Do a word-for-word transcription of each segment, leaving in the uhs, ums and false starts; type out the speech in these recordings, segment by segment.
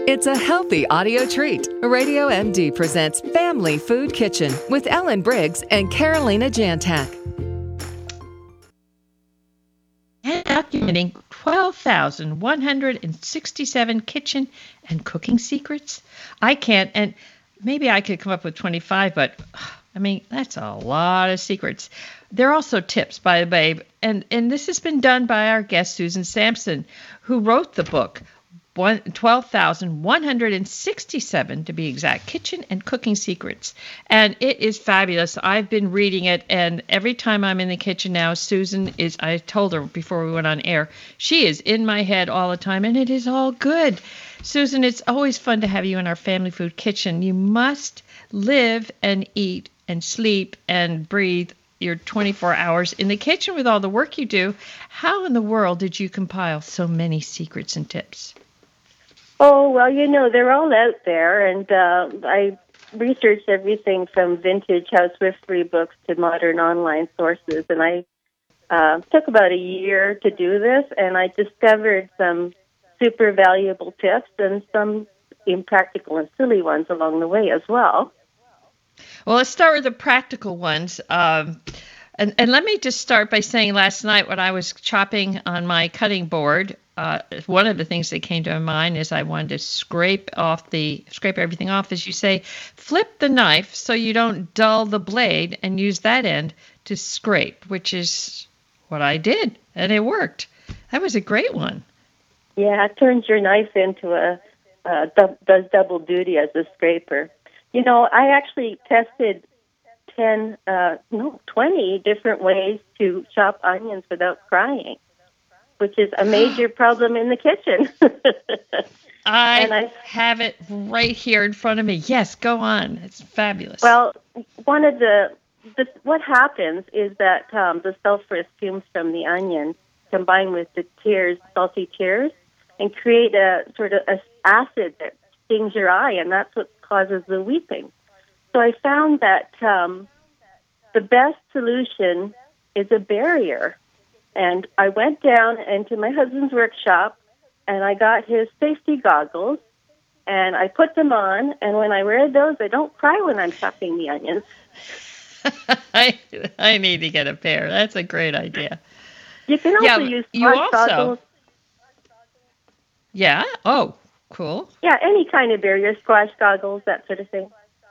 It's a healthy audio treat. Radio M D presents Family Food Kitchen with Ellen Briggs and Carolina Jantak. And documenting twelve thousand one hundred sixty-seven kitchen and cooking secrets. I can't, and maybe I could come up with twenty-five, but I mean, that's a lot of secrets. There are also tips by the babe, and, and this has been done by our guest, Susan Sampson, who wrote the book, twelve thousand one hundred sixty-seven to be exact, kitchen and cooking secrets. And it is fabulous. I've been reading it, and every time I'm in the kitchen now, Susan is, I told her before we went on air, she is in my head all the time, and it is all good. Susan, it's always fun to have you in our Family Food Kitchen. You must live and eat and sleep and breathe your twenty-four hours in the kitchen with all the work you do. How in the world did you compile so many secrets and tips? Oh, well, you know, they're all out there, and uh, I researched everything from vintage House Wiftery books to modern online sources, and I uh, took about a year to do this, and I discovered some super valuable tips and some impractical and silly ones along the way as well. Well, let's start with the practical ones. Um, and, and let me just start by saying last night when I was chopping on my cutting board, Uh, one of the things that came to my mind is I wanted to scrape off the scrape everything off, as you say, flip the knife so you don't dull the blade and use that end to scrape, which is what I did, and it worked. That was a great one. Yeah, it turns your knife into a uh, du- does double duty as a scraper. You know, I actually tested ten, uh, no, twenty different ways to chop onions without crying, which is a major problem in the kitchen. I, and I have it right here in front of me. Yes, go on. It's fabulous. Well, one of the, the what happens is that um, the sulfurous fumes from the onion combine with the tears, salty tears, and create a sort of a acid that stings your eye, and that's what causes the weeping. So I found that um, the best solution is a barrier. And I went down into my husband's workshop, and I got his safety goggles, and I put them on, and when I wear those, I don't cry when I'm chopping the onions. I I need to get a pair. That's a great idea. You can also yeah, use you also, goggles. Yeah? Oh, cool. Yeah, any kind of barrier, squash goggles, that sort of thing.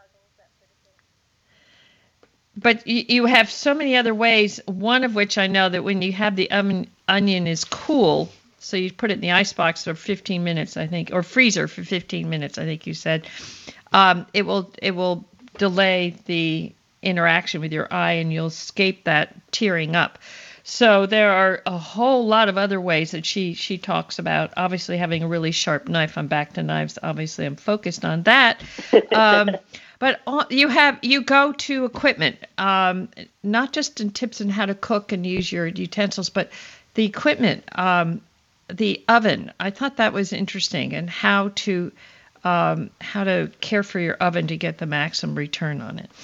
But you, you have so many other ways, one of which I know that when you have the oven, onion is cool, so you put it in the icebox for fifteen minutes, I think, or freezer for fifteen minutes, I think you said, um, it will it will delay the interaction with your eye, and you'll escape that tearing up. So there are a whole lot of other ways that she, she talks about. Obviously, having a really sharp knife. I'm back to knives. Obviously, I'm focused on that. Um, but you have you go to equipment, um, not just in tips on how to cook and use your utensils, but the equipment, um, the oven. I thought that was interesting, and how to um, how to care for your oven to get the maximum return on it.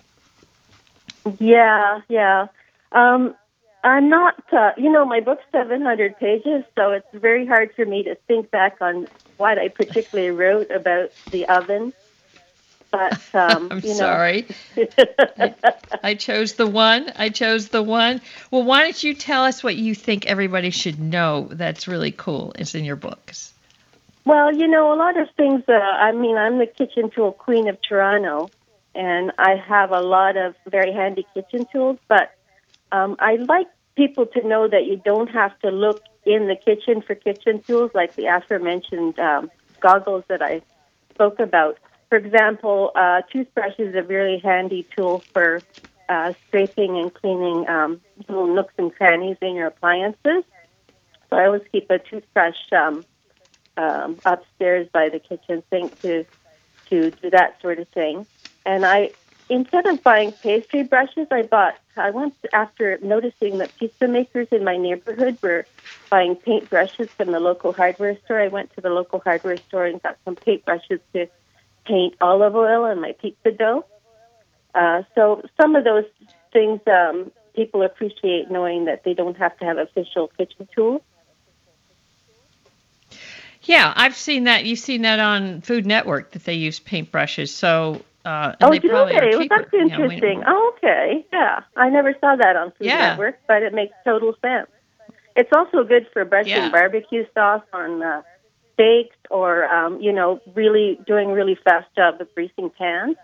Yeah, yeah. Um, I'm not, uh, you know, my book's seven hundred pages, so it's very hard for me to think back on what I particularly wrote about the oven. But, um, I'm you know. sorry. I, I chose the one. I chose the one. Well, why don't you tell us what you think everybody should know that's really cool is in your books? Well, you know, a lot of things, uh, I mean, I'm the kitchen tool queen of Toronto, and I have a lot of very handy kitchen tools, but um, I like people to know that you don't have to look in the kitchen for kitchen tools, like the aforementioned um, goggles that I spoke about. For example, uh, toothbrush is a really handy tool for uh, scraping and cleaning um, little nooks and crannies in your appliances. So I always keep a toothbrush um, um, upstairs by the kitchen sink to to do that sort of thing. And I, instead of buying pastry brushes, I bought. I went after noticing that pizza makers in my neighborhood were buying paint brushes from the local hardware store. I went to the local hardware store and got some paint brushes to paint olive oil on my pizza dough. Uh, so some of those things um, people appreciate knowing that they don't have to have official kitchen tools. Yeah, I've seen that. You've seen that on Food Network that they use paintbrushes. So, uh, and Oh, they do probably they? are Well, cheaper. that's interesting. Yeah, we, Oh, okay. Yeah. I never saw that on Food yeah, Network, but it makes total sense. It's also good for brushing yeah. barbecue sauce on uh, steaks or, um, you know, really doing a really fast job of greasing pans.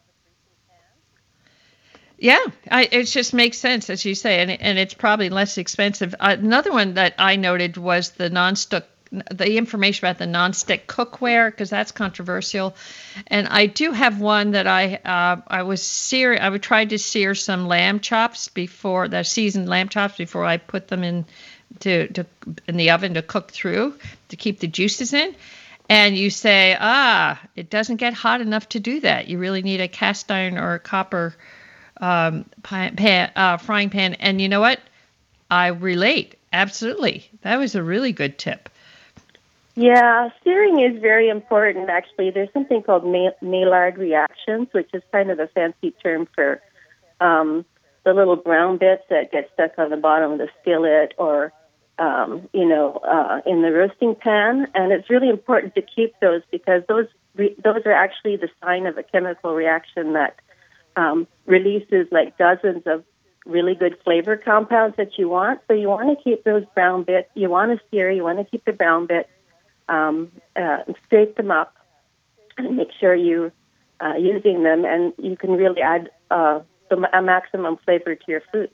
Yeah, I, it just makes sense, as you say, and and it's probably less expensive. Uh, another one that I noted was the non-stick, the information about the non-stick cookware, because that's controversial. And I do have one that I uh, I was sear I would try to sear some lamb chops before the seasoned lamb chops before I put them in to, to in the oven to cook through to keep the juices in. And you say, ah, it doesn't get hot enough to do that. You really need a cast iron or a copper um, pan, pan, uh, frying pan. And you know what? I relate. Absolutely. That was a really good tip. Yeah, searing is very important, actually. There's something called Maillard reactions, which is kind of a fancy term for um, the little brown bits that get stuck on the bottom of the skillet or, um, you know, uh, in the roasting pan. And it's really important to keep those because those re- those are actually the sign of a chemical reaction that um, releases like dozens of really good flavor compounds that you want. So you want to keep those brown bits. You want to sear. You want to keep the brown bits. Um, uh, scrape them up and make sure you're uh, using them, and you can really add uh, a maximum flavor to your food.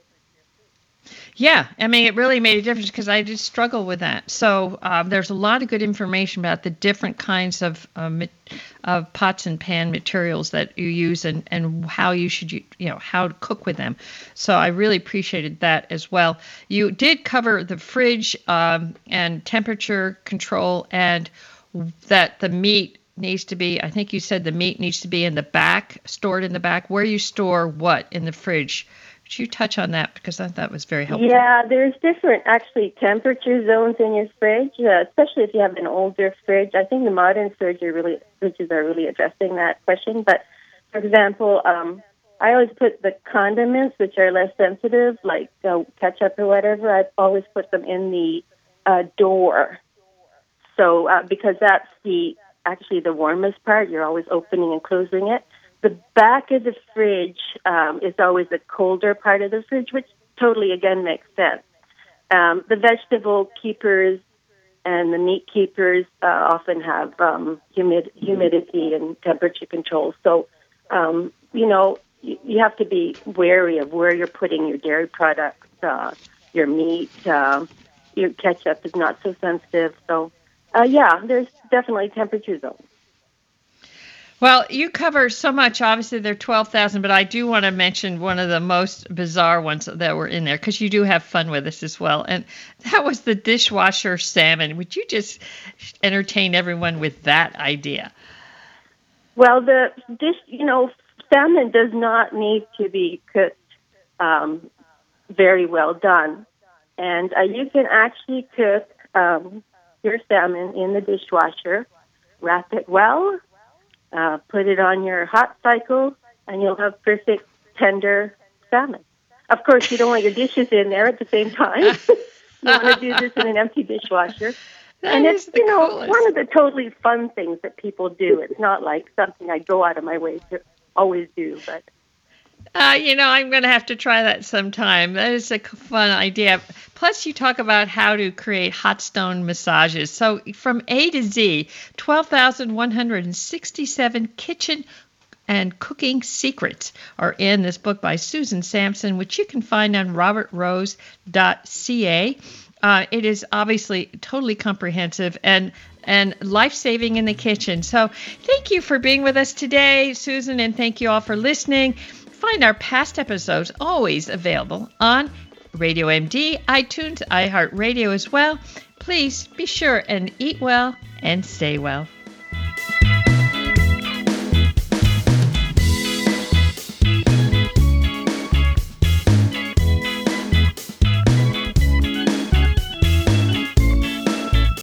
Yeah, I mean, it really made a difference because I did struggle with that. So um, there's a lot of good information about the different kinds of um, of pots and pan materials that you use and, and how you should, you know, how to cook with them. So I really appreciated that as well. You did cover the fridge um, and temperature control and that the meat needs to be, I think you said the meat needs to be in the back, stored in the back. Where you store what in the fridge? Could you touch on that? Because I thought that was very helpful. Yeah, there's different, actually, temperature zones in your fridge, uh, especially if you have an older fridge. I think the modern fridge are really, fridges are really addressing that question. But, for example, um, I always put the condiments, which are less sensitive, like uh, ketchup or whatever, I always put them in the uh, door. So, uh, because that's the actually the warmest part, you're always opening and closing it. The back of the fridge um, is always the colder part of the fridge, which totally, again, makes sense. Um, the vegetable keepers and the meat keepers uh, often have um, humid- humidity and temperature control. So, um, you know, you, you have to be wary of where you're putting your dairy products, uh, your meat. Uh, your ketchup is not so sensitive. So, uh, yeah, there's definitely temperature zones. Well, you cover so much. Obviously, there are twelve thousand, but I do want to mention one of the most bizarre ones that were in there because you do have fun with this as well. And that was the dishwasher salmon. Would you just entertain everyone with that idea? Well, the dish, you know, salmon does not need to be cooked um, very well done. And uh, you can actually cook um, your salmon in the dishwasher, wrap it well, Uh, put it on your hot cycle, and you'll have perfect, tender salmon. Of course, you don't want your dishes in there at the same time. You want to do this in an empty dishwasher. That and is it's, the you know, coolest. one of the totally fun things that people do. It's not like something I go out of my way to always do, but... Uh, you know, I'm going to have to try that sometime. That is a fun idea. Plus, you talk about how to create hot stone massages. So from A to Z, twelve thousand one hundred sixty-seven kitchen and cooking secrets are in this book by Susan Sampson, which you can find on robert rose dot c a. Uh, it is obviously totally comprehensive and and life-saving in the kitchen. So thank you for being with us today, Susan, and thank you all for listening. Find our past episodes always available on Radio M D, iTunes, iHeartRadio as well. Please be sure and eat well and stay well.